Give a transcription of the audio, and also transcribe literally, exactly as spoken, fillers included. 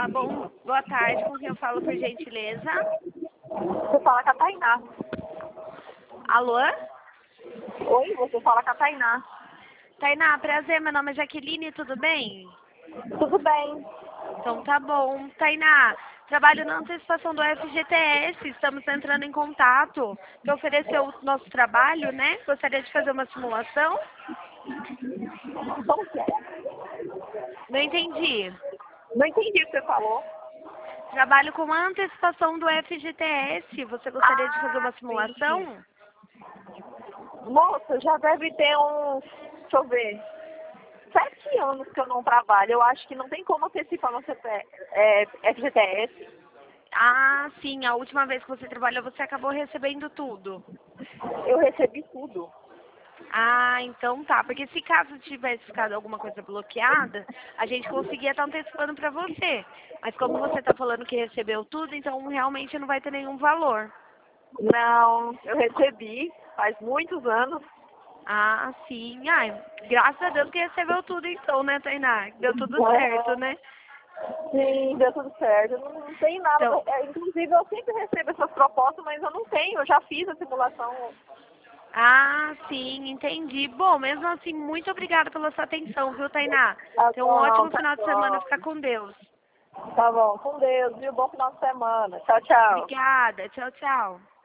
bom, boa tarde, com quem eu falo, por gentileza? Você fala com a Tainá. Alô? Oi, você fala com a Tainá. Tainá, prazer, meu nome é Jaqueline, tudo bem? Tudo bem. Então tá bom. Tainá, trabalho na antecipação do F G T S, estamos entrando em contato para oferecer o nosso trabalho, né? Gostaria de fazer uma simulação? Como que é? Não entendi. Não entendi o que você falou. Trabalho com a antecipação do F G T S, você gostaria de fazer Ah, uma sim, simulação? sim. Moça, já deve ter uns, deixa eu ver, sete anos que eu não trabalho. Eu acho que não tem como antecipar no C P, é, F G T S. Ah, sim, a última vez que você trabalhou você acabou recebendo tudo. Eu recebi tudo. Ah, então tá. Porque se caso tivesse ficado alguma coisa bloqueada, a gente conseguia estar antecipando pra você. Mas como você tá falando que recebeu tudo, então realmente não vai ter nenhum valor. Não, eu recebi faz muitos anos. Ah, sim. Ai, graças a Deus que recebeu tudo então, né, Tainá? Deu tudo certo, Uhum. né? Sim, deu tudo certo. Não, não tem nada. Então, É, inclusive, eu sempre recebo essas propostas, mas eu não tenho. Eu já fiz a simulação. ah, sim, entendi. Bom, mesmo assim, muito obrigada pela sua atenção, viu, Tainá? Tá Tenha um bom, ótimo tá final de semana. bom. Fica com Deus. Tá bom. Com Deus, viu? Bom final de semana. Tchau, tchau. Obrigada. Tchau, tchau.